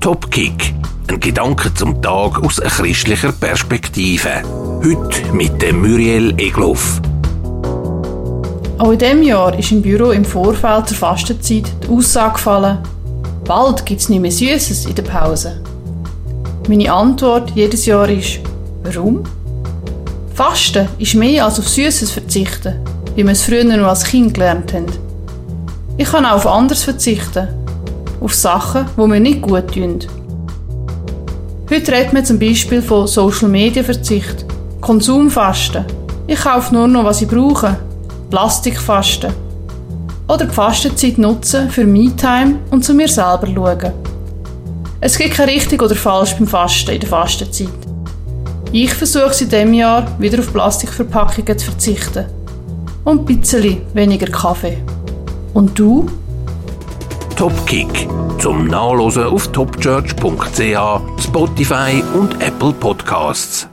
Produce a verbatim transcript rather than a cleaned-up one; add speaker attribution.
Speaker 1: Top Kick. Ein Gedanke zum Tag aus einer christlicher Perspektive. Heute mit dem Muriel Egloff.
Speaker 2: Auch in diesem Jahr ist im Büro im Vorfeld zur Fastenzeit die Aussage gefallen, bald gibt es nicht mehr Süßes in der Pause. Meine Antwort jedes Jahr ist, warum? Fasten ist mehr als auf Süßes verzichten, wie wir es früher noch als Kind gelernt haben. Ich kann auch auf anderes verzichten, auf Sachen, die mir nicht gut tun. Heute redet man zum Beispiel von Social Media Verzicht, Konsumfasten. Ich kaufe nur noch, was ich brauche, Plastikfasten. Oder die Fastenzeit nutzen für Me-Time und zu mir selber schauen. Es gibt kein richtig oder falsch beim Fasten in der Fastenzeit. Ich versuche es in diesem Jahr wieder auf Plastikverpackungen zu verzichten. Und ein bisschen weniger Kaffee. Und du?
Speaker 1: Top Kick. Zum Nachlesen auf topchurch punkt c h, Spotify und Apple Podcasts.